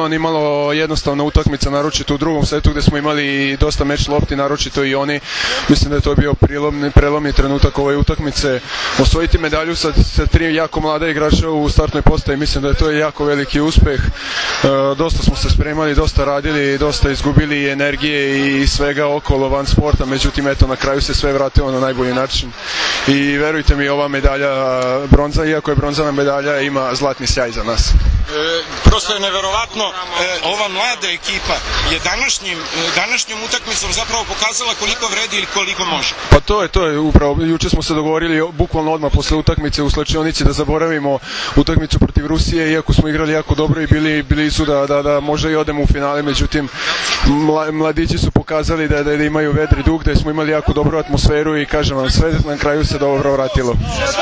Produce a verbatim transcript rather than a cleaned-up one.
on imalo jednostavna utakmica, naročito u drugom setu gde smo imali dosta meč lopti, naročito i oni. Mislim da je to bio prelomni, prelomni trenutak ove utakmice. Osvojiti medalju sa, sa tri jako mlada igrača u startnoj postaji, mislim da je to jako veliki uspeh. E, dosta smo se spremali, dosta radili, dosta izgubili energije i svega okolo van sporta, međutim eto na kraju se sve vratilo na najbolji način i verujte mi, ova medalja bronza, iako je bronzana medalja, ima zlatni sjaj za nas. E, prosto je neverovatno, e, ova mlada ekipa je današnjim, današnjom utakmicom zapravo pokazala koliko vredi ili koliko može. Pa to je, to je upravo, juče smo se dogovorili bukvalno odmah posle utakmice u slačionici da zaboravimo utakmicu protiv Rusije, iako smo igrali jako dobro i bili, bili su da, da, da možda i odemo u finale, međutim mla, mladići su pokazali da, da imaju vedri duh, da smo imali jako dobru atmosferu i kažem vam, sve na kraju se dobro vratilo.